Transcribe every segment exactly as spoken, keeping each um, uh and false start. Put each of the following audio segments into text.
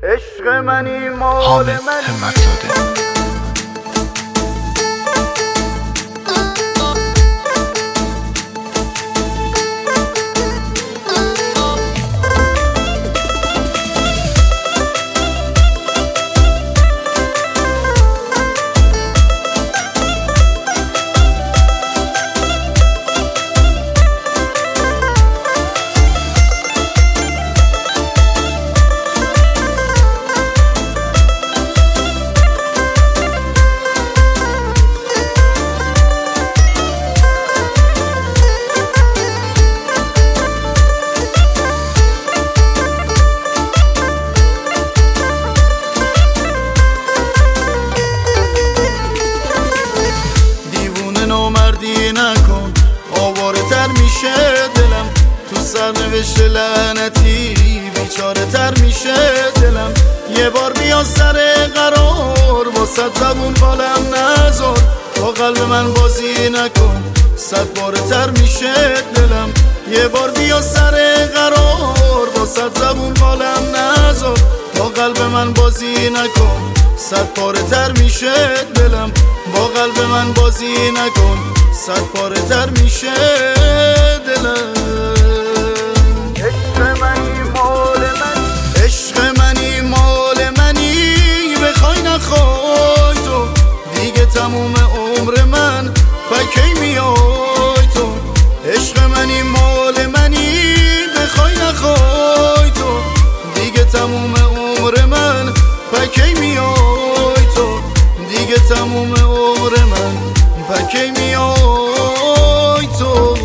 عشق منی مال منی. مردی نکن آواره تر میشه دلم، تو سرنوشت لعنتی بیچاره تر میشه دلم. یه بار بیا سر قرار با صد زبون بالم نذار، با قلب من بازی نکن صد باره تر میشه دلم. یه بار بیا سر قرار با صد زبون بالم نذار، با قلب من بازی نکن صد پاره تر میشه دلم. با قلب من بازی نکن صد پاره تر میشه دلم. عشق منی مال منی، عشق منی مال منی، بخوای نخوای تو دیگه تموم عمر من پکی میای تو. عشق منی مال منی، بخوای نخوای تو دیگه تموم عمر من پکی میای تو، دیگه تموم عمر من پکی میای تو.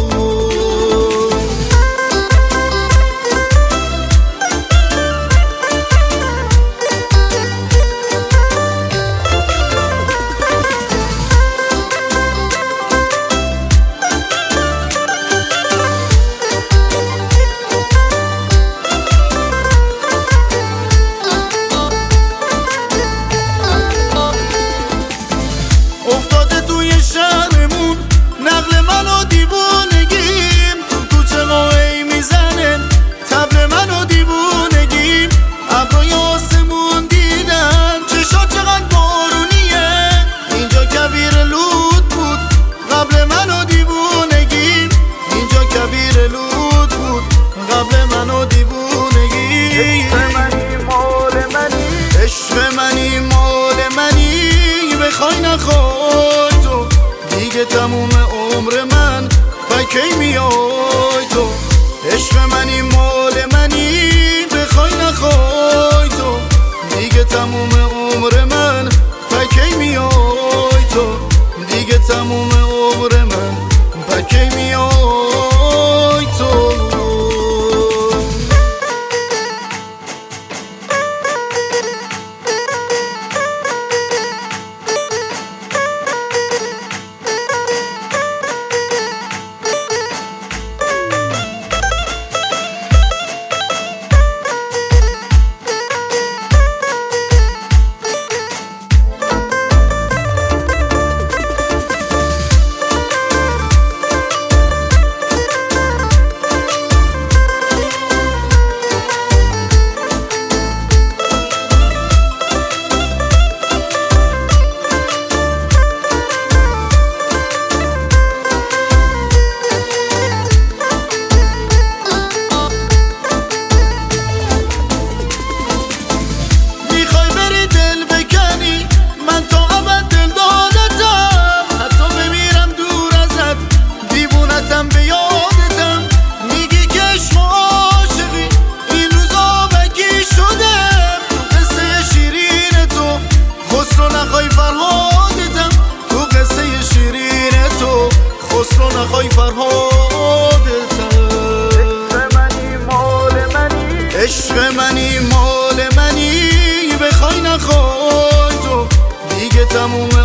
افتاده توی شهرمون نقل منو دیوونگیم، تو کوچه قاهی میزنه طبل منو دیوونگیم. ابرای آسمون دیدن چشا چقدر بارونیه، اینجا کویر لود بود قبل منو دیوونگیم، اینجا کویر لود بود قبل منو دیوونگیم. عشق منی مال منی، عشق منی مال منی، بخوای نخوای تو دیگه تموم عمر من پکی میای تو. عشق منی مال منی، بخوای نخوای تو دیگه تموم عمر من پکی میای تو، دیگه تموم عمر من پکی میای تو. خسرو نخوای فرهادتم. عشق منی مال منی، عشق منی مال منی، بخوای نخوای تو دیگه تموم